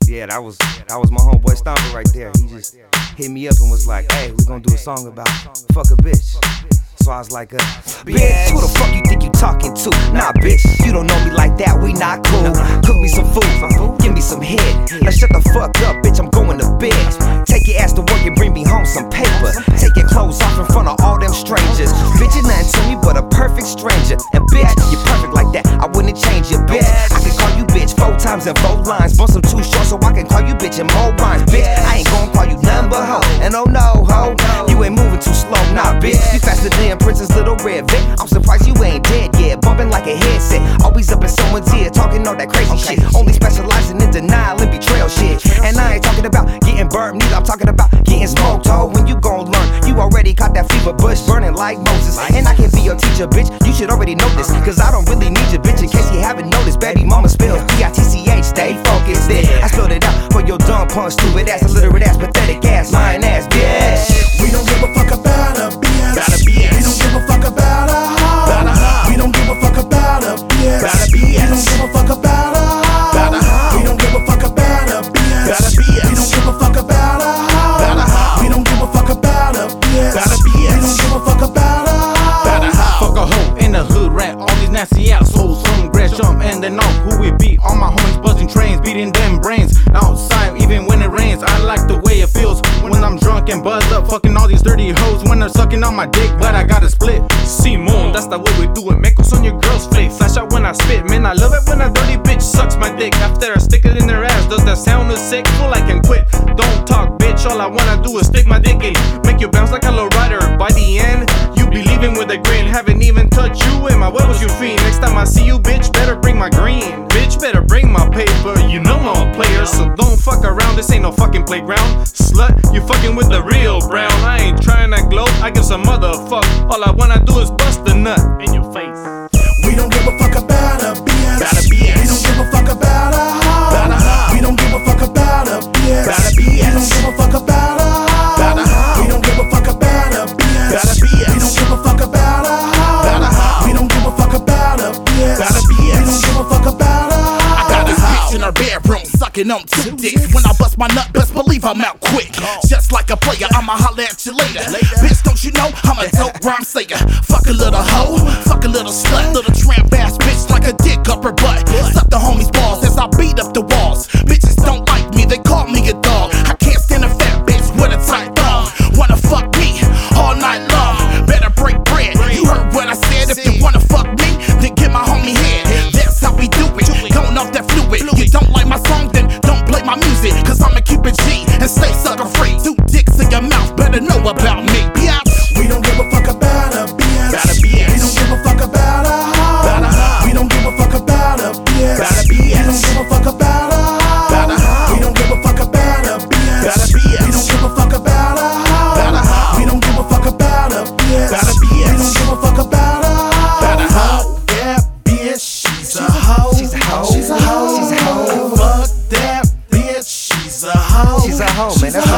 Yeah, that was my homeboy Stomper right there. He just hit me up and was like, hey, we gonna do a song about fuck a bitch. So I was like, bitch, who the fuck you think you talking to? Nah, bitch, you don't know me like that, we not cool. Cook me some food, give me some head. Now shut the fuck up, bitch, I'm going to bed. Take your ass to work and bring me home some paper. Take your clothes off in front of all them strangers. Bitch, you're nothing to me but a perfect stranger. And bitch, you're perfect like that, I wouldn't change you, bitch. I can call you bitch 4 times in 4 lines. Bust them too short so I can call you bitch in more rhymes. Bitch, I ain't gonna call you nothing but hoe. And oh no, ho, you ain't moving too slow, nah, bitch. You faster than Princess Little Red Vic. I'm surprised you ain't dead yet, bumping like a headset. Always up in someone's ear, talking all that crazy shit. Only specializing in denial and betrayal shit. And I ain't talking about getting burnt, neither I'm talking about getting smoked. Oh, when you gon' learn, you already caught that fever bush burning like Moses. And I can be your teacher, bitch, you should already know this. Cause I don't really need you, bitch, in case you haven't noticed. Baby mama spells B-I-T-C-H, stay focused. Then I spelled it out for your dumb punk, stupid ass, illiterate ass, pathetic ass, lying ass, bitch. We don't give a fuck about a BS. We don't give a fuck about a hoe. We don't give a fuck about a BS. We don't give a fuck about a hoe. We don't give a fuck about a BS. We don't give a fuck about a hoe. We don't give a fuck about a BS. We don't give a fuck about a hoe. Fuck a hoe in the hood rat, all these nasty assholes. Some grass jump and they know who we be. All my homies busting trains, beating them brains outside even when it rains. I like the way it feels when I'm drunk and buzzed up, fucking all these dirty hoes when they're sucking on my dick, but I gotta split. Simon, that's the way we do it. Mecos on your girl's face, flash out when I spit. Man, I love it when a dirty bitch sucks my dick. After I stick it in their ass, does that sound sick? Fool, I can quit. Don't talk, bitch, all I wanna do is stick my dick in. Make you bounce like a low rider. By the end, you be leaving with a grin. Haven't even touched you in my huevos, you fiend. Next time I see you, bitch, better bring my green. Bitch, better bring my paper, you know I'm a player. So don't fuck around, this ain't no fucking playground. Slut, you fucking with the real brown. I ain't trying to glow, I give some motherfuck. All I wanna do is bust a nut in your face. We don't give a fuck about a BS. We don't give a fuck about a hoe. We don't give a fuck about a BS. We don't give a fuck about a hoe. We don't give a fuck about a BS. We don't give a fuck about a hoe. We don't give a fuck about a BS. We don't give a fuck about a hoe. I got this bitch in her bedroom sucking on 2 dicks. When I bust my nut, best believe I'm out quick. Just like a player, I'ma holler at you later. Bitch, don't you know I'm a dope rhyme sayer? Fuck a little hoe, fuck a little slut, little tramp ass bitch like a dick up her butt. Suck the homies' balls as I beat up the walls. Bitches don't like me, they call me a dog. I can't stand a fat bitch with a tight thong. Wanna fuck me all night long? Better break bread. You heard what I said. If you wanna fuck me, then get my homie head. That's how we do it. Going off that fluid. You don't like my song, then don't play my music. Cause I'ma keep it G and stay sucker free. 2 dicks in your mouth, better know about me. We don't give a fuck about a BS. We don't give a fuck about a hoe. We don't give a fuck about a BS. We don't give a fuck about a hoe. We don't give a fuck about a BS. We don't give a fuck about a hoe. We don't give a fuck about a BS. We don't give a fuck about a hoe. Yeah, bitch, she's a hoe. She's a hoe. She's a hoe. She's a hoe. Fuck that bitch, she's a hoe. She's a hoe, man. That's